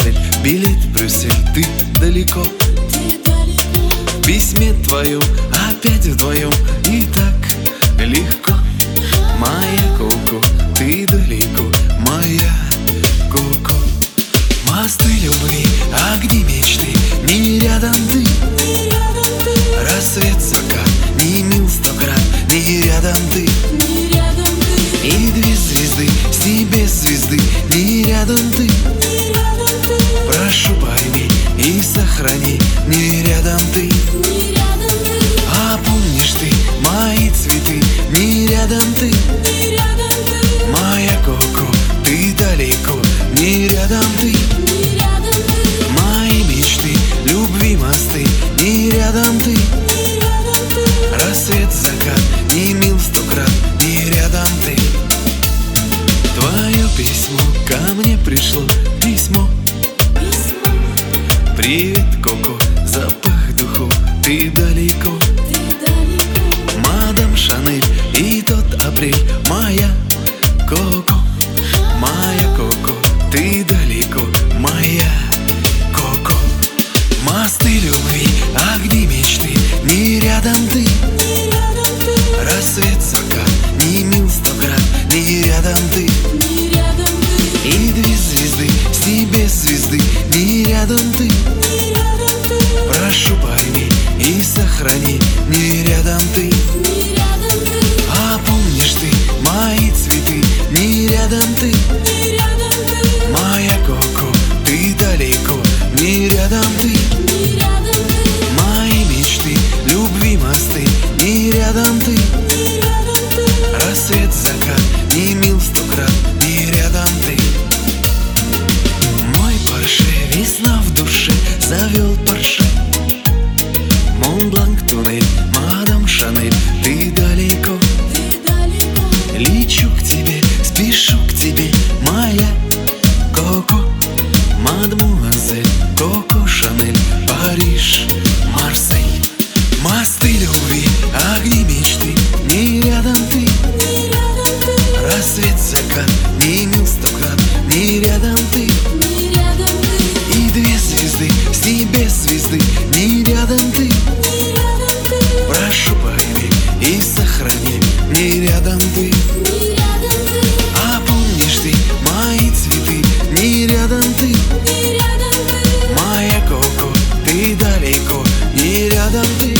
Марсель, билет в Брюссель, ты далеко. В письме твоем опять вдвоем, и так легко. Моя Коко, ты далеко, моя Коко. Мосты любви, огни мечты, не рядом ты. Рассвет, закат, не мил 100 крат, не рядом ты. И две звезды, с небес звезды, не рядом ты. Прошу, пойми и сохрани, не рядом ты. А помнишь ты мои цветы, не рядом ты. Моя Коко, ты далеко, не рядом ты. Мои мечты, любви мосты, не рядом ты. Рассвет, закат, не мил 100 крат, не рядом ты. Твое письмо ко мне пришло, письмо. Привет, Коко, запах духов, ты далеко. Мадам Шанель и тот апрель, моя Коко. Моя Коко, ты далеко, моя Коко. Мосты любви, огни мечты, не рядом ты. Рассвет, закат, не мил 100 крат, не рядом ты. И две звезды, с небес звезды, не рядом ты. Прошу, пойми и сохрани, не рядом ты. А помнишь ты мои цветы, не рядом ты. Моя Коко, ты далеко, не рядом ты. Мои мечты, любви мосты, не рядом ты. Рассвет, закат, не мил 100 крат, не рядом ты. Мой Порше, весна в душе, завел Порше. Монбланк, туннель, мадам Шанель, ты далеко. Лечу к тебе, спешу к тебе, моя Коко. Мадмуазель, Коко Шанель, Париж, Марсель. Мосты любви, огни мечты, не рядом ты. Рассвет, закат, не мил 100 крат, не рядом ты. И две звезды, с небес звезды, не рядом ты. Прошу, пойми и сохрани, не рядом ты. А помнишь ты мои цветы, не рядом ты. Моя Коко, ты далеко, не рядом ты.